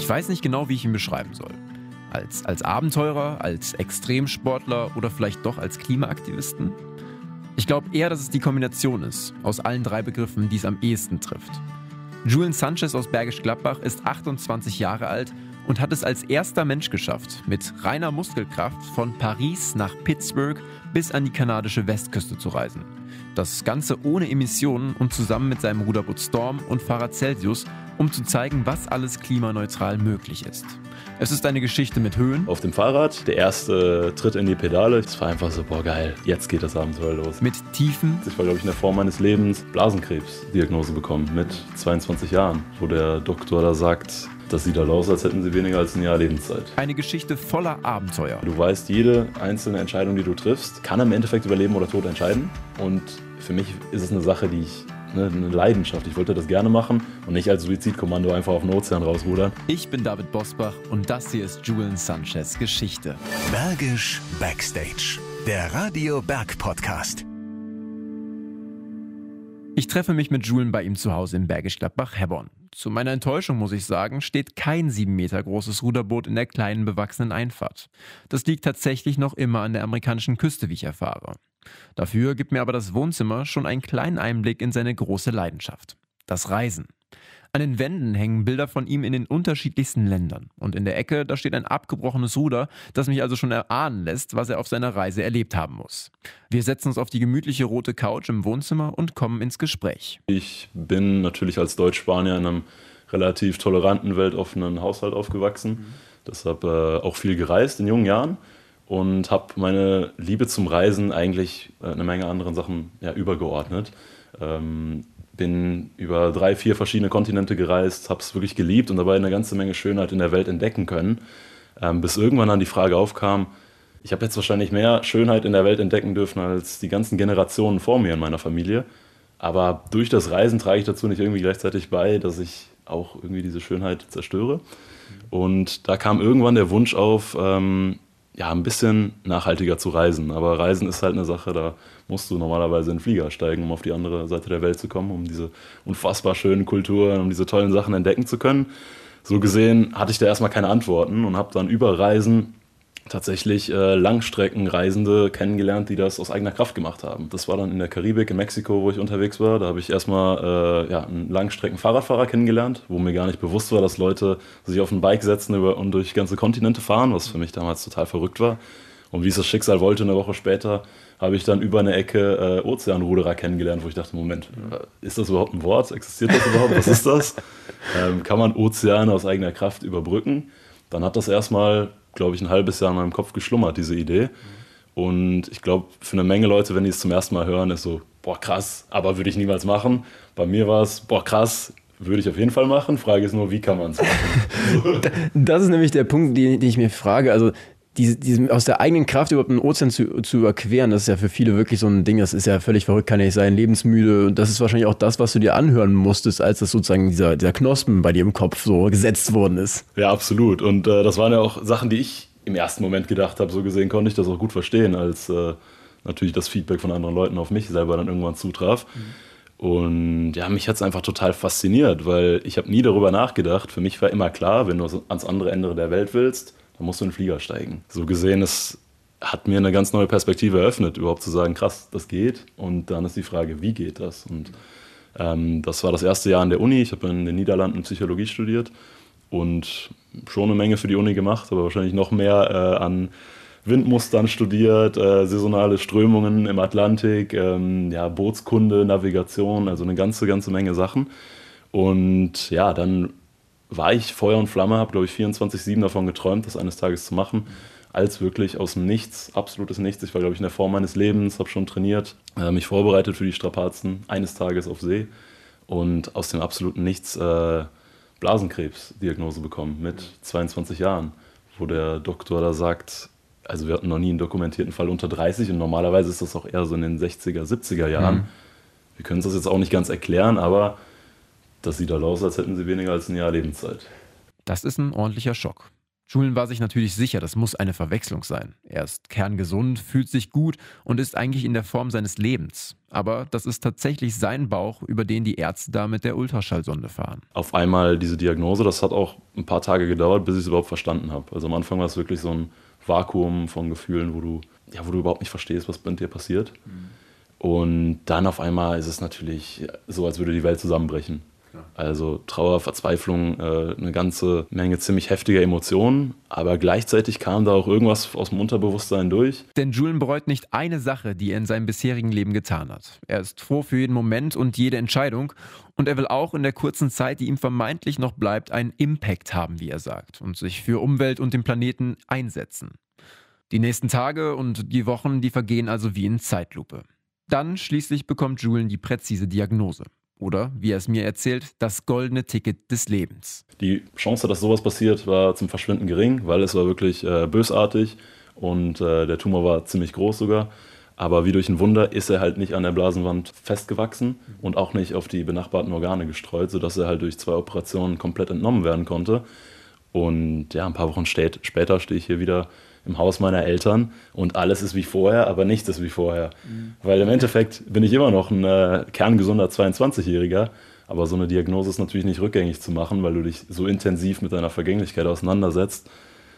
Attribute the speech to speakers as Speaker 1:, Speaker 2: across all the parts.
Speaker 1: Ich weiß nicht genau, wie ich ihn beschreiben soll. Als Abenteurer, als Extremsportler oder vielleicht doch als Klimaaktivisten? Ich glaube eher, dass es die Kombination ist, aus allen drei Begriffen, die es am ehesten trifft. Julian Sanchez aus Bergisch Gladbach ist 28 Jahre alt und hat es als erster Mensch geschafft, mit reiner Muskelkraft von Paris nach Pittsburgh bis an die kanadische Westküste zu reisen. Das Ganze ohne Emissionen und zusammen mit seinem Ruderboot Storm und Fahrrad Celsius, um zu zeigen, was alles klimaneutral möglich ist. Es ist eine Geschichte mit Höhen.
Speaker 2: Auf dem Fahrrad, der erste Tritt in die Pedale. Es war einfach so, boah geil, jetzt geht das Abenteuer los.
Speaker 1: Mit Tiefen.
Speaker 2: Ich war, glaube ich, in der Form meines Lebens Blasenkrebsdiagnose bekommen mit 22 Jahren, wo der Doktor da sagt, das sieht halt aus, als hätten sie weniger als ein Jahr Lebenszeit.
Speaker 1: Eine Geschichte voller Abenteuer.
Speaker 2: Du weißt, jede einzelne Entscheidung, die du triffst, kann im Endeffekt über Leben oder Tod entscheiden. Und für mich ist es eine Sache, eine Leidenschaft. Ich wollte das gerne machen und nicht als Suizidkommando einfach auf den Ozean rausrudern.
Speaker 1: Ich bin David Bosbach und das hier ist Julian Sanchez Geschichte.
Speaker 3: Bergisch Backstage, der Radio Berg Podcast.
Speaker 1: Ich treffe mich mit Julian bei ihm zu Hause in Bergisch Gladbach-Herborn. Zu meiner Enttäuschung, muss ich sagen, steht kein 7 Meter großes Ruderboot in der kleinen, bewachsenen Einfahrt. Das liegt tatsächlich noch immer an der amerikanischen Küste, wie ich erfahre. Dafür gibt mir aber das Wohnzimmer schon einen kleinen Einblick in seine große Leidenschaft: das Reisen. An den Wänden hängen Bilder von ihm in den unterschiedlichsten Ländern. Und in der Ecke, da steht ein abgebrochenes Ruder, das mich also schon erahnen lässt, was er auf seiner Reise erlebt haben muss. Wir setzen uns auf die gemütliche rote Couch im Wohnzimmer und kommen ins Gespräch.
Speaker 2: Ich bin natürlich als Deutsch-Spanier in einem relativ toleranten, weltoffenen Haushalt aufgewachsen. Deshalb auch viel gereist in jungen Jahren und habe meine Liebe zum Reisen eigentlich eine Menge anderen Sachen übergeordnet. Bin über 3, 4 verschiedene Kontinente gereist, habe es wirklich geliebt und dabei eine ganze Menge Schönheit in der Welt entdecken können. Bis irgendwann dann die Frage aufkam, ich habe jetzt wahrscheinlich mehr Schönheit in der Welt entdecken dürfen als die ganzen Generationen vor mir in meiner Familie. Aber durch das Reisen trage ich dazu nicht irgendwie gleichzeitig bei, dass ich auch irgendwie diese Schönheit zerstöre. Und da kam irgendwann der Wunsch auf, ein bisschen nachhaltiger zu reisen. Aber Reisen ist halt eine Sache, da musst du normalerweise in den Flieger steigen, um auf die andere Seite der Welt zu kommen, um diese unfassbar schönen Kulturen, um diese tollen Sachen entdecken zu können. So gesehen hatte ich da erstmal keine Antworten und habe dann über Reisen tatsächlich Langstreckenreisende kennengelernt, die das aus eigener Kraft gemacht haben. Das war dann in der Karibik, in Mexiko, wo ich unterwegs war. Da habe ich erstmal einen Langstrecken-Fahrradfahrer kennengelernt, wo mir gar nicht bewusst war, dass Leute sich auf ein Bike setzen und durch ganze Kontinente fahren, was für mich damals total verrückt war. Und wie es das Schicksal wollte, eine Woche später habe ich dann über eine Ecke Ozeanruderer kennengelernt, wo ich dachte, Moment, ist das überhaupt ein Wort? Existiert das überhaupt? Was ist das? Kann man Ozeane aus eigener Kraft überbrücken? Dann hat das erstmal, glaube ich, ein halbes Jahr in meinem Kopf geschlummert, diese Idee. Und ich glaube, für eine Menge Leute, wenn die es zum ersten Mal hören, ist so, boah, krass, aber würde ich niemals machen. Bei mir war es, boah, krass, würde ich auf jeden Fall machen. Frage ist nur, wie kann man es machen?
Speaker 4: Das ist nämlich der Punkt, den ich mir frage. Also aus der eigenen Kraft überhaupt einen Ozean zu überqueren, das ist ja für viele wirklich so ein Ding, das ist ja völlig verrückt, kann ja nicht sein, lebensmüde. Und das ist wahrscheinlich auch das, was du dir anhören musstest, als das sozusagen dieser Knospen bei dir im Kopf so gesetzt worden ist.
Speaker 2: Ja, absolut. Und das waren ja auch Sachen, die ich im ersten Moment gedacht habe. So gesehen konnte ich das auch gut verstehen, als natürlich das Feedback von anderen Leuten auf mich selber dann irgendwann zutraf. Und ja, mich hat es einfach total fasziniert, weil ich habe nie darüber nachgedacht. Für mich war immer klar, wenn du ans andere Ende der Welt willst, dann musst du in den Flieger steigen. So gesehen, es hat mir eine ganz neue Perspektive eröffnet, überhaupt zu sagen, krass, das geht. Und dann ist die Frage, wie geht das? Und das war das erste Jahr an der Uni. Ich habe in den Niederlanden Psychologie studiert und schon eine Menge für die Uni gemacht, aber wahrscheinlich noch mehr an Windmustern studiert, saisonale Strömungen im Atlantik, Bootskunde, Navigation, also eine ganze Menge Sachen. Und ja, dann war ich Feuer und Flamme, habe, glaube ich, 24/7 davon geträumt, das eines Tages zu machen, als wirklich aus dem Nichts, absolutes Nichts. Ich war, glaube ich, in der Form meines Lebens, habe schon trainiert, mich vorbereitet für die Strapazen eines Tages auf See und aus dem absoluten Nichts Blasenkrebsdiagnose bekommen mit 22 Jahren, wo der Doktor da sagt, also wir hatten noch nie einen dokumentierten Fall unter 30 und normalerweise ist das auch eher so in den 60er, 70er Jahren. Wir können es das jetzt auch nicht ganz erklären, aber das sieht halt aus, als hätten sie weniger als ein Jahr Lebenszeit.
Speaker 1: Das ist ein ordentlicher Schock. Julian war sich natürlich sicher, das muss eine Verwechslung sein. Er ist kerngesund, fühlt sich gut und ist eigentlich in der Form seines Lebens. Aber das ist tatsächlich sein Bauch, über den die Ärzte da mit der Ultraschallsonde fahren.
Speaker 2: Auf einmal diese Diagnose, das hat auch ein paar Tage gedauert, bis ich es überhaupt verstanden habe. Also am Anfang war es wirklich so ein Vakuum von Gefühlen, wo du überhaupt nicht verstehst, was mit dir passiert. Und dann auf einmal ist es natürlich so, als würde die Welt zusammenbrechen. Also Trauer, Verzweiflung, eine ganze Menge ziemlich heftiger Emotionen, aber gleichzeitig kam da auch irgendwas aus dem Unterbewusstsein durch.
Speaker 1: Denn Julian bereut nicht eine Sache, die er in seinem bisherigen Leben getan hat. Er ist froh für jeden Moment und jede Entscheidung und er will auch in der kurzen Zeit, die ihm vermeintlich noch bleibt, einen Impact haben, wie er sagt, und sich für Umwelt und den Planeten einsetzen. Die nächsten Tage und die Wochen, die vergehen also wie in Zeitlupe. Dann schließlich bekommt Julian die präzise Diagnose. Oder, wie er es mir erzählt, das goldene Ticket des Lebens.
Speaker 2: Die Chance, dass sowas passiert, war zum Verschwinden gering, weil es war wirklich bösartig und der Tumor war ziemlich groß sogar. Aber wie durch ein Wunder ist er halt nicht an der Blasenwand festgewachsen und auch nicht auf die benachbarten Organe gestreut, sodass er halt durch 2 Operationen komplett entnommen werden konnte. Und ja, ein paar Wochen später stehe ich hier wieder im Haus meiner Eltern und alles ist wie vorher, aber nichts ist wie vorher. Weil im Endeffekt bin ich immer noch ein kerngesunder 22-Jähriger, aber so eine Diagnose ist natürlich nicht rückgängig zu machen, weil du dich so intensiv mit deiner Vergänglichkeit auseinandersetzt,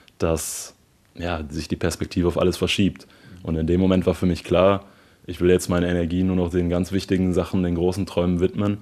Speaker 2: dass sich die Perspektive auf alles verschiebt. Und in dem Moment war für mich klar, ich will jetzt meine Energie nur noch den ganz wichtigen Sachen, den großen Träumen widmen.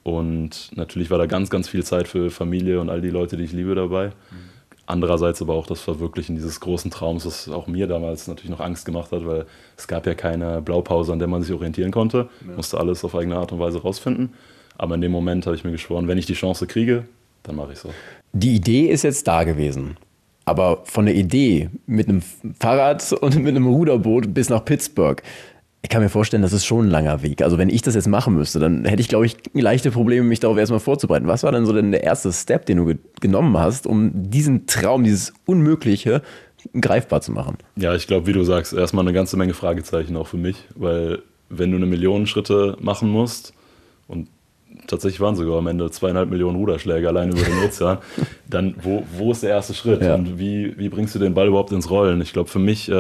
Speaker 2: Und natürlich war da ganz, ganz viel Zeit für Familie und all die Leute, die ich liebe, dabei. Andererseits aber auch das Verwirklichen dieses großen Traums, was auch mir damals natürlich noch Angst gemacht hat, weil es gab ja keine Blaupause, an der man sich orientieren konnte. Ja. Musste alles auf eigene Art und Weise rausfinden. Aber in dem Moment habe ich mir geschworen, wenn ich die Chance kriege, dann mache ich es so.
Speaker 4: Die Idee ist jetzt da gewesen. Aber von der Idee mit einem Fahrrad und mit einem Ruderboot bis nach Pittsburgh, ich kann mir vorstellen, das ist schon ein langer Weg. Also wenn ich das jetzt machen müsste, dann hätte ich, glaube ich, leichte Probleme, mich darauf erstmal vorzubereiten. Was war denn so der erste Step, den du genommen hast, um diesen Traum, dieses Unmögliche greifbar zu machen?
Speaker 2: Ja, ich glaube, wie du sagst, erstmal eine ganze Menge Fragezeichen auch für mich. Weil wenn du 1 Million Schritte machen musst, und tatsächlich waren sogar am Ende 2,5 Millionen Ruderschläge allein über den Ozean, dann wo ist der erste Schritt? Ja. Und wie bringst du den Ball überhaupt ins Rollen? Ich glaube, für mich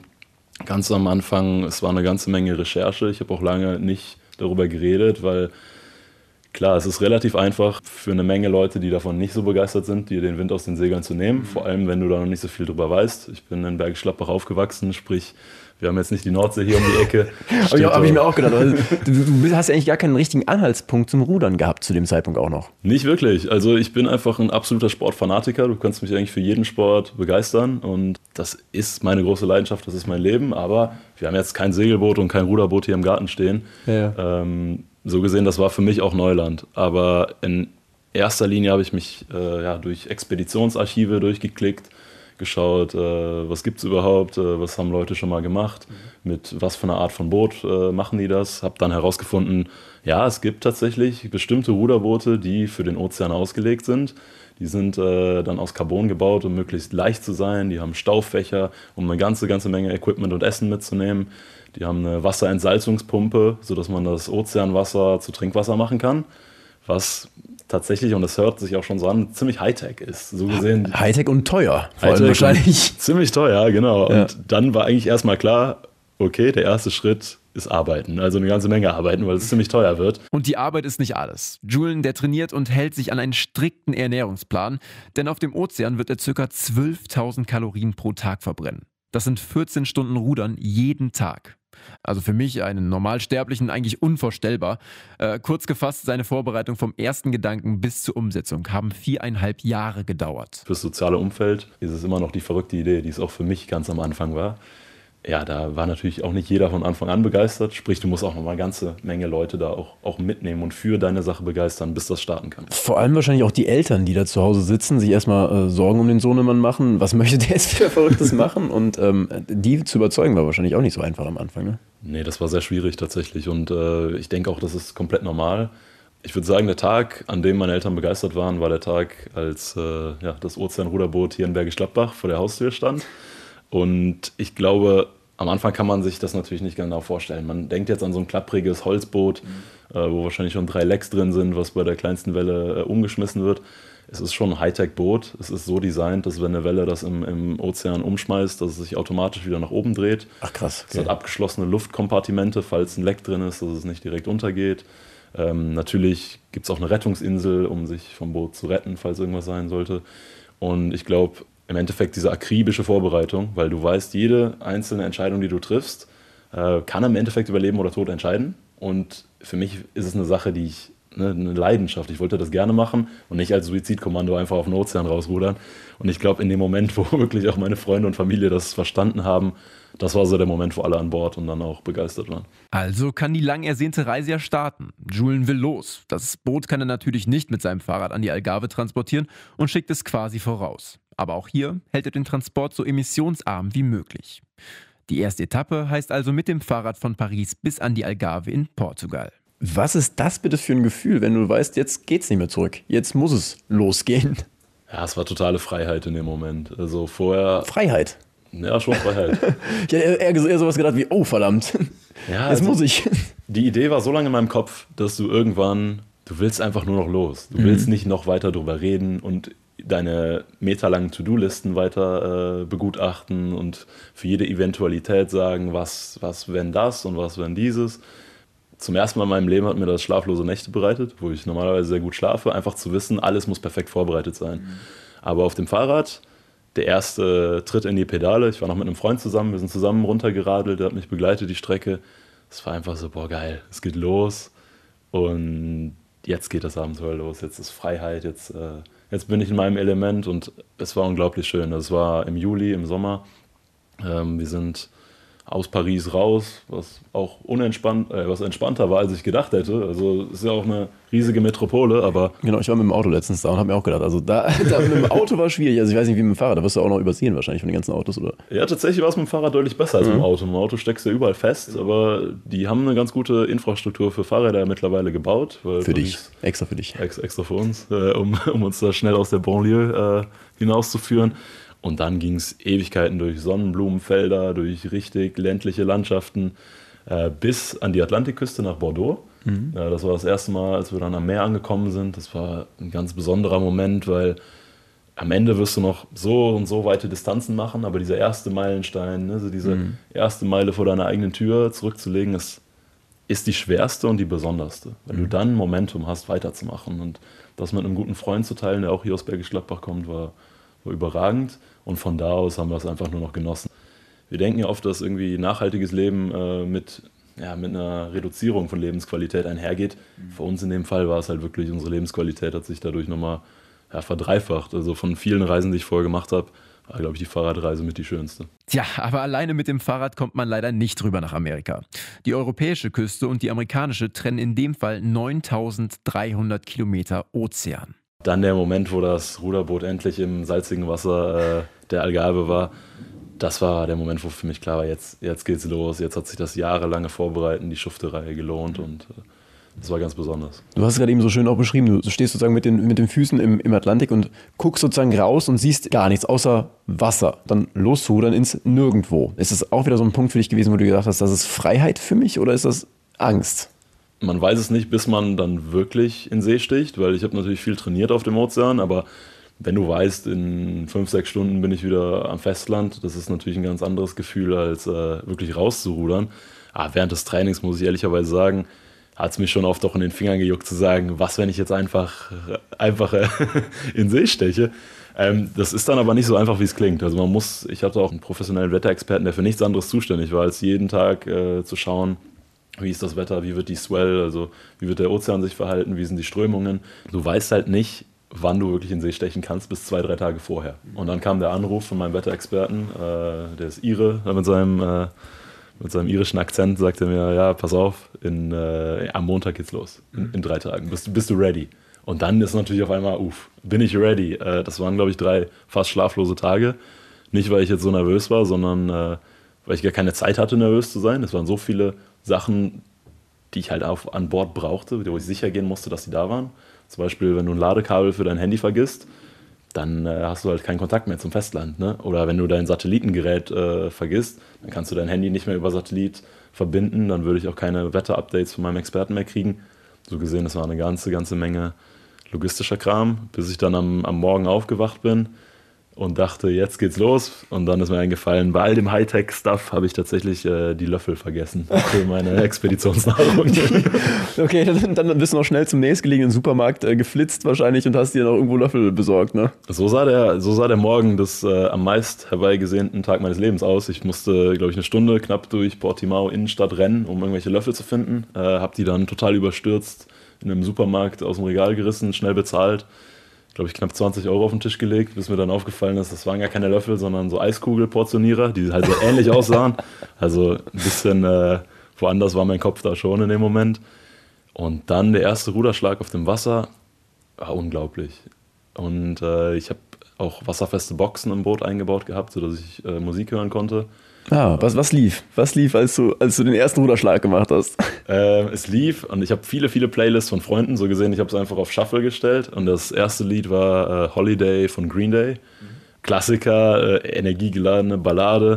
Speaker 2: ganz am Anfang, es war eine ganze Menge Recherche. Ich habe auch lange nicht darüber geredet, weil klar, es ist relativ einfach für eine Menge Leute, die davon nicht so begeistert sind, dir den Wind aus den Segeln zu nehmen. Vor allem, wenn du da noch nicht so viel drüber weißt. Ich bin in Bergisch Gladbach aufgewachsen, sprich, wir haben jetzt nicht die Nordsee hier um die Ecke.
Speaker 4: Habe ich mir auch gedacht. Also, du hast ja eigentlich gar keinen richtigen Anhaltspunkt zum Rudern gehabt zu dem Zeitpunkt auch noch.
Speaker 2: Nicht wirklich. Also ich bin einfach ein absoluter Sportfanatiker. Du kannst mich eigentlich für jeden Sport begeistern und das ist meine große Leidenschaft, das ist mein Leben. Aber wir haben jetzt kein Segelboot und kein Ruderboot hier im Garten stehen. Ja. So gesehen, das war für mich auch Neuland. Aber in erster Linie habe ich mich durch Expeditionsarchive durchgeklickt, geschaut, was gibt es überhaupt, was haben Leute schon mal gemacht, mit was für einer Art von Boot machen die das. Habe dann herausgefunden, ja, es gibt tatsächlich bestimmte Ruderboote, die für den Ozean ausgelegt sind. Die sind dann aus Carbon gebaut, um möglichst leicht zu sein. Die haben Staufächer, um eine ganze Menge Equipment und Essen mitzunehmen. Die haben eine Wasserentsalzungspumpe, sodass man das Ozeanwasser zu Trinkwasser machen kann. Was tatsächlich, und das hört sich auch schon so an, ziemlich Hightech ist. So gesehen.
Speaker 4: Hightech und teuer.
Speaker 2: Hightech wahrscheinlich. Ziemlich teuer, genau. Ja. Und dann war eigentlich erstmal klar, okay, der erste Schritt ist Arbeiten. Also eine ganze Menge Arbeiten, weil es ziemlich teuer wird.
Speaker 1: Und die Arbeit ist nicht alles. Julian, der trainiert und hält sich an einen strikten Ernährungsplan, denn auf dem Ozean wird er ca. 12.000 Kalorien pro Tag verbrennen. Das sind 14 Stunden Rudern jeden Tag. Also für mich, einen Normalsterblichen, eigentlich unvorstellbar. Kurz gefasst, seine Vorbereitung vom ersten Gedanken bis zur Umsetzung haben 4,5 Jahre gedauert.
Speaker 2: Fürs soziale Umfeld ist es immer noch die verrückte Idee, die es auch für mich ganz am Anfang war. Ja, da war natürlich auch nicht jeder von Anfang an begeistert. Sprich, du musst auch noch mal eine ganze Menge Leute da auch mitnehmen und für deine Sache begeistern, bis das starten kann.
Speaker 4: Vor allem wahrscheinlich auch die Eltern, die da zu Hause sitzen, sich erstmal Sorgen um den Sohnemann machen. Was möchte der jetzt für Verrücktes machen? Und die zu überzeugen war wahrscheinlich auch nicht so einfach am Anfang, ne?
Speaker 2: Nee, das war sehr schwierig tatsächlich. Und ich denke auch, das ist komplett normal. Ich würde sagen, der Tag, an dem meine Eltern begeistert waren, war der Tag, als das Ozeanruderboot hier in Bergisch Gladbach vor der Haustür stand. Und ich glaube, am Anfang kann man sich das natürlich nicht genau vorstellen. Man denkt jetzt an so ein klappriges Holzboot, wo wahrscheinlich schon 3 Lecks drin sind, was bei der kleinsten Welle umgeschmissen wird. Es ist schon ein Hightech-Boot. Es ist so designt, dass wenn eine Welle das im Ozean umschmeißt, dass es sich automatisch wieder nach oben dreht.
Speaker 4: Ach krass.
Speaker 2: Okay. Es hat abgeschlossene Luftkompartimente, falls ein Leck drin ist, dass es nicht direkt untergeht. Natürlich gibt es auch eine Rettungsinsel, um sich vom Boot zu retten, falls irgendwas sein sollte. Und ich glaube, im Endeffekt diese akribische Vorbereitung, weil du weißt, jede einzelne Entscheidung, die du triffst, kann im Endeffekt über Leben oder Tod entscheiden. Und für mich ist es eine Sache, eine Leidenschaft. Ich wollte das gerne machen und nicht als Suizidkommando einfach auf den Ozean rausrudern. Und ich glaube, in dem Moment, wo wirklich auch meine Freunde und Familie das verstanden haben, das war so der Moment, wo alle an Bord und dann auch begeistert waren.
Speaker 1: Also kann die lang ersehnte Reise ja starten. Julen will los. Das Boot kann er natürlich nicht mit seinem Fahrrad an die Algarve transportieren und schickt es quasi voraus. Aber auch hier hält er den Transport so emissionsarm wie möglich. Die erste Etappe heißt also mit dem Fahrrad von Paris bis an die Algarve in Portugal.
Speaker 4: Was ist das bitte für ein Gefühl, wenn du weißt, jetzt geht's nicht mehr zurück, jetzt muss es losgehen?
Speaker 2: Ja, es war totale Freiheit in dem Moment. Also vorher...
Speaker 4: Freiheit?
Speaker 2: Ja, schon Freiheit.
Speaker 4: Ich hätte eher sowas gedacht wie, oh verdammt,
Speaker 2: ja,
Speaker 4: jetzt muss ich.
Speaker 2: Die Idee war so lange in meinem Kopf, dass du willst einfach nur noch los. Du willst nicht noch weiter drüber reden und deine meterlangen To-Do-Listen weiter begutachten und für jede Eventualität sagen, was wenn das und was wenn dieses. Zum ersten Mal in meinem Leben hat mir das schlaflose Nächte bereitet, wo ich normalerweise sehr gut schlafe, einfach zu wissen, alles muss perfekt vorbereitet sein. Aber auf dem Fahrrad, der erste Tritt in die Pedale, ich war noch mit einem Freund zusammen, wir sind zusammen runtergeradelt, der hat mich begleitet, die Strecke. Es war einfach so, boah geil, es geht los und jetzt geht das Abenteuer los, jetzt ist Freiheit, jetzt bin ich in meinem Element und es war unglaublich schön. Es war im Juli, im Sommer, wir sind aus Paris raus, was auch was entspannter war, als ich gedacht hätte. Also es ist ja auch eine riesige Metropole, aber...
Speaker 4: Genau, ich war mit dem Auto letztens da und habe mir auch gedacht, also da mit dem Auto war schwierig. Also ich weiß nicht, wie mit dem Fahrrad, da wirst du auch noch übersehen wahrscheinlich von den ganzen Autos, oder?
Speaker 2: Ja, tatsächlich war es mit dem Fahrrad deutlich besser als mit dem Auto. Mit dem Auto steckst du ja überall fest, aber die haben eine ganz gute Infrastruktur für Fahrräder mittlerweile gebaut.
Speaker 4: Für dich, extra für dich.
Speaker 2: Extra für uns, um uns da schnell aus der Banlieue hinauszuführen. Und dann ging es Ewigkeiten durch Sonnenblumenfelder, durch richtig ländliche Landschaften, bis an die Atlantikküste nach Bordeaux. Das war das erste Mal, als wir dann am Meer angekommen sind. Das war ein ganz besonderer Moment, weil am Ende wirst du noch so und so weite Distanzen machen, aber dieser erste Meilenstein, also diese erste Meile vor deiner eigenen Tür zurückzulegen, ist die schwerste und die besonderste. Weil du dann Momentum hast, weiterzumachen. Und das mit einem guten Freund zu teilen, der auch hier aus Bergisch Gladbach kommt, war überragend. Und von da aus haben wir es einfach nur noch genossen. Wir denken ja oft, dass irgendwie nachhaltiges Leben mit einer Reduzierung von Lebensqualität einhergeht. Für uns in dem Fall war es halt wirklich, unsere Lebensqualität hat sich dadurch nochmal verdreifacht. Also von vielen Reisen, die ich vorher gemacht habe, war, glaube ich, die Fahrradreise mit die schönste.
Speaker 1: Tja, aber alleine mit dem Fahrrad kommt man leider nicht rüber nach Amerika. Die europäische Küste und die amerikanische trennen in dem Fall 9.300 Kilometer Ozean.
Speaker 2: Dann der Moment, wo das Ruderboot endlich im salzigen Wasser der Algarve war, das war der Moment, wo für mich klar war, jetzt geht's los, jetzt hat sich das jahrelange Vorbereiten, die Schufterei gelohnt und das war ganz besonders.
Speaker 4: Du hast es gerade eben so schön auch beschrieben, du stehst sozusagen mit den Füßen im Atlantik und guckst sozusagen raus und siehst gar nichts außer Wasser. Dann loszurudern ins Nirgendwo. Ist das auch wieder so ein Punkt für dich gewesen, wo du gedacht hast, das ist Freiheit für mich oder ist das Angst?
Speaker 2: Man weiß es nicht, bis man dann wirklich in See sticht, weil ich habe natürlich viel trainiert auf dem Ozean, aber wenn du weißt, in 5-6 Stunden bin ich wieder am Festland, das ist natürlich ein ganz anderes Gefühl, als wirklich rauszurudern. Während des Trainings, muss ich ehrlicherweise sagen, hat es mich schon oft auch in den Fingern gejuckt zu sagen, was, wenn ich jetzt einfach in See steche. Das ist dann aber nicht so einfach, wie es klingt. Also ich hatte auch einen professionellen Wetterexperten, der für nichts anderes zuständig war, als jeden Tag zu schauen, wie ist das Wetter, wie wird die Swell, also wie wird der Ozean sich verhalten, wie sind die Strömungen. Du weißt halt nicht, wann du wirklich in See stechen kannst, bis 2-3 Tage vorher. Und dann kam der Anruf von meinem Wetterexperten, der ist Ire, mit seinem irischen Akzent sagte er mir, ja, pass auf, am Montag geht's los, in 3 Tagen, bist du ready? Und dann ist natürlich auf einmal, bin ich ready? Das waren, glaube ich, 3 fast schlaflose Tage. Nicht, weil ich jetzt so nervös war, sondern weil ich gar keine Zeit hatte, nervös zu sein. Es waren so viele Sachen, die ich halt an Bord brauchte, wo ich sicher gehen musste, dass sie da waren. Zum Beispiel, wenn du ein Ladekabel für dein Handy vergisst, dann hast du halt keinen Kontakt mehr zum Festland. Ne? Oder wenn du dein Satellitengerät vergisst, dann kannst du dein Handy nicht mehr über Satellit verbinden, dann würde ich auch keine Wetterupdates von meinem Experten mehr kriegen. So gesehen, das war eine ganze Menge logistischer Kram, bis ich dann am Morgen aufgewacht bin und dachte, jetzt geht's los. Und dann ist mir eingefallen, bei all dem Hightech-Stuff habe ich tatsächlich die Löffel vergessen für meine Expeditionsnahrung.
Speaker 4: Okay, dann bist du noch schnell zum nächstgelegenen Supermarkt geflitzt wahrscheinlich und hast dir noch irgendwo Löffel besorgt, ne?
Speaker 2: So sah der Morgen des am meist herbeigesehnten Tag meines Lebens aus. Ich musste, glaube ich, eine Stunde knapp durch Portimao Innenstadt rennen, um irgendwelche Löffel zu finden. Hab die dann total überstürzt in einem Supermarkt aus dem Regal gerissen, schnell bezahlt. Glaube ich, knapp 20 € auf den Tisch gelegt, bis mir dann aufgefallen ist, das waren gar keine Löffel, sondern so Eiskugelportionierer, die halt so ähnlich aussahen. Also ein bisschen woanders war mein Kopf da schon in dem Moment. Und dann der erste Ruderschlag auf dem Wasser, war unglaublich. Und ich habe auch wasserfeste Boxen im Boot eingebaut gehabt, sodass ich Musik hören konnte.
Speaker 4: Ah, was lief? Was lief, als du den ersten Ruderschlag gemacht hast?
Speaker 2: Es lief und ich habe viele Playlists von Freunden, so gesehen, ich habe es einfach auf Shuffle gestellt und das erste Lied war Holiday von Green Day. Klassiker, energiegeladene Ballade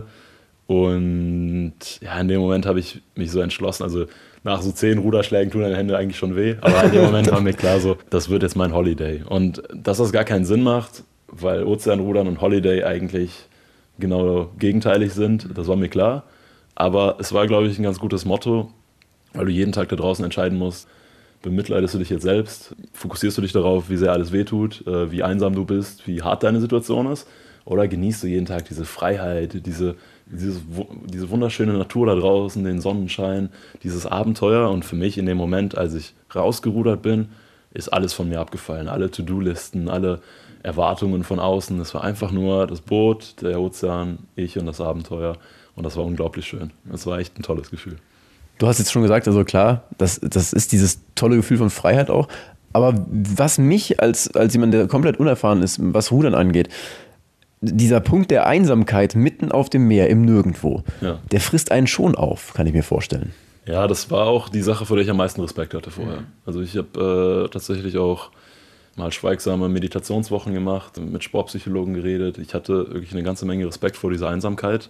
Speaker 2: und ja, in dem Moment habe ich mich so entschlossen, also nach so 10 Ruderschlägen tun deine Hände eigentlich schon weh, aber in dem Moment war mir klar so, das wird jetzt mein Holiday und dass das gar keinen Sinn macht, weil Ozeanrudern und Holiday eigentlich genau gegenteilig sind, das war mir klar. Aber es war, glaube ich, ein ganz gutes Motto, weil du jeden Tag da draußen entscheiden musst, bemitleidest du dich jetzt selbst, fokussierst du dich darauf, wie sehr alles wehtut, wie einsam du bist, wie hart deine Situation ist, oder genießt du jeden Tag diese Freiheit, diese wunderschöne Natur da draußen, den Sonnenschein, dieses Abenteuer. Und für mich in dem Moment, als ich rausgerudert bin, ist alles von mir abgefallen. Alle To-Do-Listen, alle Erwartungen von außen. Es war einfach nur das Boot, der Ozean, ich und das Abenteuer. Und das war unglaublich schön. Das war echt ein tolles Gefühl.
Speaker 4: Du hast jetzt schon gesagt, also klar, das ist dieses tolle Gefühl von Freiheit auch. Aber was mich als jemand, der komplett unerfahren ist, was Rudern angeht, dieser Punkt der Einsamkeit mitten auf dem Meer, im Nirgendwo, ja, der frisst einen schon auf, kann ich mir vorstellen.
Speaker 2: Ja, das war auch die Sache, vor der ich am meisten Respekt hatte vorher. Also ich habe tatsächlich auch mal schweigsame Meditationswochen gemacht, mit Sportpsychologen geredet. Ich hatte wirklich eine ganze Menge Respekt vor dieser Einsamkeit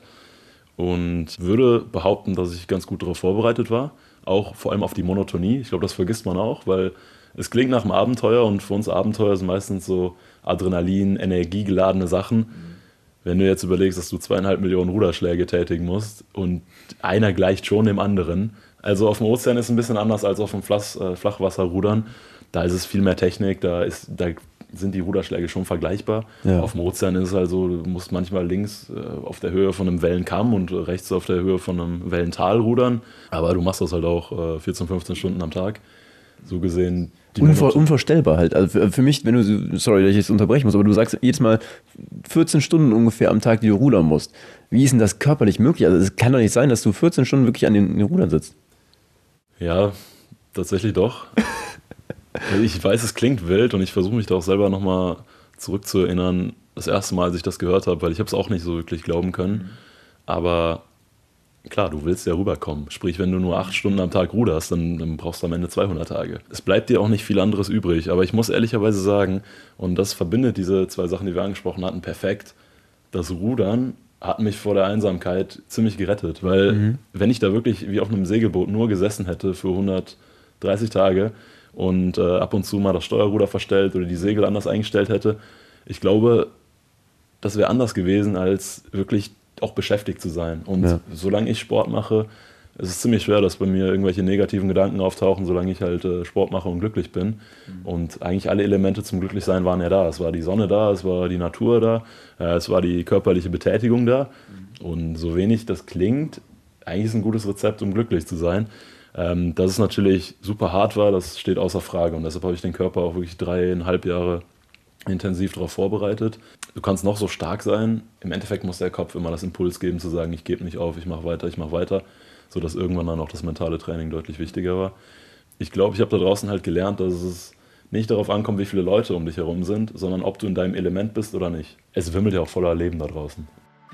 Speaker 2: und würde behaupten, dass ich ganz gut darauf vorbereitet war. Auch vor allem auf die Monotonie. Ich glaube, das vergisst man auch, weil es klingt nach einem Abenteuer und für uns Abenteuer sind meistens so Adrenalin, energiegeladene Sachen. Wenn du jetzt überlegst, dass du 2,5 Millionen Ruderschläge tätigen musst und einer gleicht schon dem anderen. Also auf dem Ozean ist es ein bisschen anders als auf dem Flachwasserrudern. Da ist es viel mehr Technik, da sind die Ruderschläge schon vergleichbar. Ja. Auf dem Ozean ist es also, du musst manchmal links auf der Höhe von einem Wellenkamm und rechts auf der Höhe von einem Wellental rudern. Aber du machst das halt auch 14, 15 Stunden am Tag. So gesehen.
Speaker 4: Unvorstellbar halt. Also für mich, wenn du, sorry, dass ich jetzt unterbrechen muss, aber du sagst jedes Mal 14 Stunden ungefähr am Tag, die du rudern musst. Wie ist denn das körperlich möglich? Also es kann doch nicht sein, dass du 14 Stunden wirklich an den Rudern sitzt.
Speaker 2: Ja, tatsächlich doch. Ich weiß, es klingt wild und ich versuche mich da auch selber nochmal zurückzuerinnern, das erste Mal, als ich das gehört habe, weil ich habe es auch nicht so wirklich glauben können. Aber klar, du willst ja rüberkommen. Sprich, wenn du nur 8 Stunden am Tag ruderst, dann brauchst du am Ende 200 Tage. Es bleibt dir auch nicht viel anderes übrig. Aber ich muss ehrlicherweise sagen, und das verbindet diese 2 Sachen, die wir angesprochen hatten, perfekt, das Rudern hat mich vor der Einsamkeit ziemlich gerettet. Weil wenn ich da wirklich wie auf einem Segelboot nur gesessen hätte für 130 Tage und ab und zu mal das Steuerruder verstellt oder die Segel anders eingestellt hätte, ich glaube, das wäre anders gewesen, als wirklich auch beschäftigt zu sein. Und solange ich Sport mache, es ist ziemlich schwer, dass bei mir irgendwelche negativen Gedanken auftauchen, solange ich halt Sport mache und glücklich bin. Und eigentlich alle Elemente zum Glücklichsein waren ja da. Es war die Sonne da, es war die Natur da, es war die körperliche Betätigung da. Und so wenig das klingt, eigentlich ist ein gutes Rezept, um glücklich zu sein. Dass es natürlich super hart war, das steht außer Frage. Und deshalb habe ich den Körper auch wirklich 3,5 Jahre intensiv darauf vorbereitet. Du kannst noch so stark sein, im Endeffekt muss der Kopf immer das Impuls geben, zu sagen, ich gebe nicht auf, ich mache weiter, sodass irgendwann dann auch das mentale Training deutlich wichtiger war. Ich glaube, ich habe da draußen halt gelernt, dass es nicht darauf ankommt, wie viele Leute um dich herum sind, sondern ob du in deinem Element bist oder nicht. Es wimmelt ja auch voller Leben da draußen.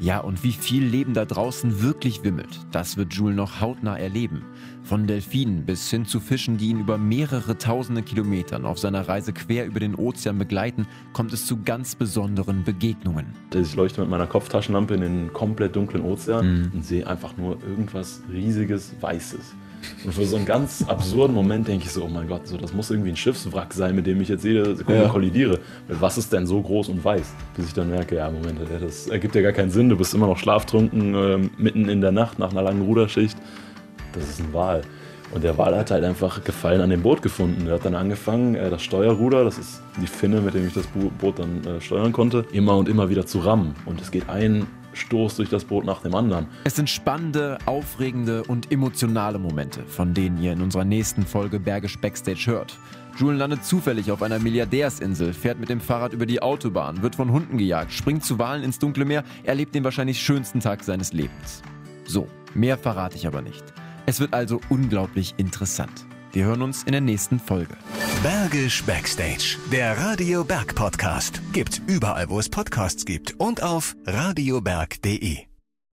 Speaker 1: Ja, und wie viel Leben da draußen wirklich wimmelt, das wird Jules noch hautnah erleben. Von Delfinen bis hin zu Fischen, die ihn über mehrere tausende Kilometern auf seiner Reise quer über den Ozean begleiten, kommt es zu ganz besonderen Begegnungen.
Speaker 2: Ich leuchte mit meiner Kopftaschenlampe in den komplett dunklen Ozean und sehe einfach nur irgendwas riesiges, Weißes. Und für so einen ganz absurden Moment denke ich so, oh mein Gott, so, das muss irgendwie ein Schiffswrack sein, mit dem ich jetzt jede Sekunde kollidiere. Weil was ist denn so groß und weiß? Bis ich dann merke, ja Moment, das ergibt ja gar keinen Sinn, du bist immer noch schlaftrunken, mitten in der Nacht nach einer langen Ruderschicht. Das ist ein Wal. Und der Wal hat halt einfach Gefallen an dem Boot gefunden. Er hat dann angefangen, das Steuerruder, das ist die Finne, mit dem ich das Boot dann steuern konnte, immer und immer wieder zu rammen. Und es geht ein Stoß durch das Boot nach dem anderen.
Speaker 1: Es sind spannende, aufregende und emotionale Momente, von denen ihr in unserer nächsten Folge Bergisch Backstage hört. Jules landet zufällig auf einer Milliardärsinsel, fährt mit dem Fahrrad über die Autobahn, wird von Hunden gejagt, springt zu Walen ins dunkle Meer, erlebt den wahrscheinlich schönsten Tag seines Lebens. So, mehr verrate ich aber nicht. Es wird also unglaublich interessant. Wir hören uns in der nächsten Folge.
Speaker 3: Bergisch Backstage, der Radio Berg Podcast. Gibt's überall, wo es Podcasts gibt und auf radioberg.de.